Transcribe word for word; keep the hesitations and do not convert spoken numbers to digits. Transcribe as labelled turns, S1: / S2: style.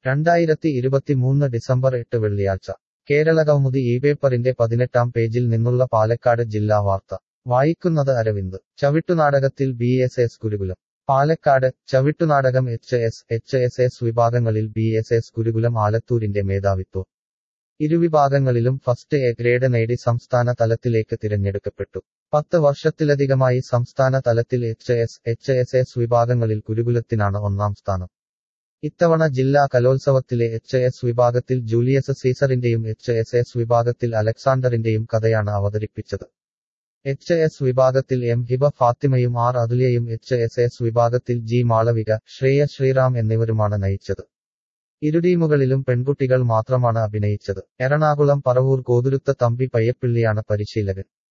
S1: രണ്ടായിരത്തി ഇരുപത്തിമൂന്ന് ഡിസംബർ എട്ട് വെള്ളിയാഴ്ച കേരളകൗമുദി ഈ പേപ്പറിന്റെ പതിനെട്ടാം പേജിൽ നിന്നുള്ള പാലക്കാട് ജില്ലാ വാർത്ത വായിക്കുന്നത് അരവിന്ദ് ചവിട്ടുനാടകത്തിൽ B S S Gurukulam Palakkad ചവിട്ടുനാടകം H S H S S വിഭാഗങ്ങളിൽ ബി എസ് എസ് ഗുരുകുലം ആലത്തൂരിന്റെ മേധാവിത്വം ഇരുവിഭാഗങ്ങളിലും ഫസ്റ്റ് എ ഗ്രേഡ് നേടി സംസ്ഥാന തലത്തിലേക്ക് തിരഞ്ഞെടുക്കപ്പെട്ടു പത്ത് വർഷത്തിലധികമായി സംസ്ഥാന തലത്തിൽ H S H S S വിഭാഗങ്ങളിൽ ഗുരുകുലത്തിനാണ് ഒന്നാം സ്ഥാനം ഇത്തവണ ജില്ലാ കലോത്സവത്തിലെ എച്ച് എസ് വിഭാഗത്തിൽ ജൂലിയസ് സീസറിന്റെയും എച്ച് എസ് എസ് വിഭാഗത്തിൽ അലക്സാണ്ടറിന്റെയും കഥയാണ് അവതരിപ്പിച്ചത് എച്ച് എസ് വിഭാഗത്തിൽ എം ഹിബ ഫാത്തിമയും ആർ അതുല്യയും എച്ച് എസ് എസ് വിഭാഗത്തിൽ ജി മാളവിക ശ്രേയ ശ്രീറാം എന്നിവരുമാണ് നയിച്ചത് ഇരു ടീമുകളിലും പെൺകുട്ടികൾ മാത്രമാണ് അഭിനയിച്ചത് എറണാകുളം പറവൂർ കോതുരുത്ത തമ്പി പയ്യപ്പിള്ളിയാണ് പരിശീലകൻ